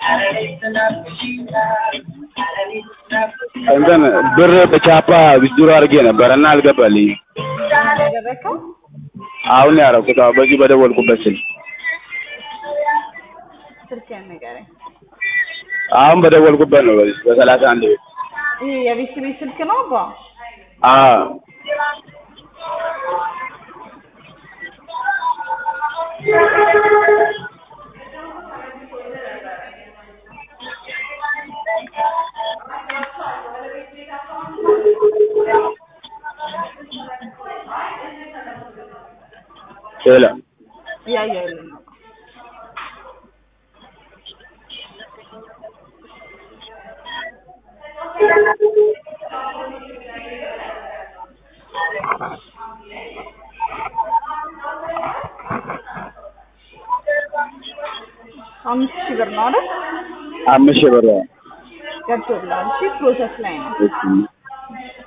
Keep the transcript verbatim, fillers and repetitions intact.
እንትን ብር በቻፓ ዊዝድሮ አድርጌ ነበር እና አልገባልኝም። አሁን ያደረከው አሁን ያደረኩት አዎ፣ በዚህ በደወልኩበት ስልክ ስልክህን ንገረኝ። አሁን በደወልኩበት ነው በዚህ በሰላሳ አንድ ቤት። ይሄ የቤት ቤት ስልክ ነው አባ? አዎ ሄሎ እያየሁልህ ነው። አምስት ሺህ ብር ነው አይደል? አምስት ሺህ ብር ገብቶልሃል? እሺ ፕሮሰስ ላይ ነው። እሺ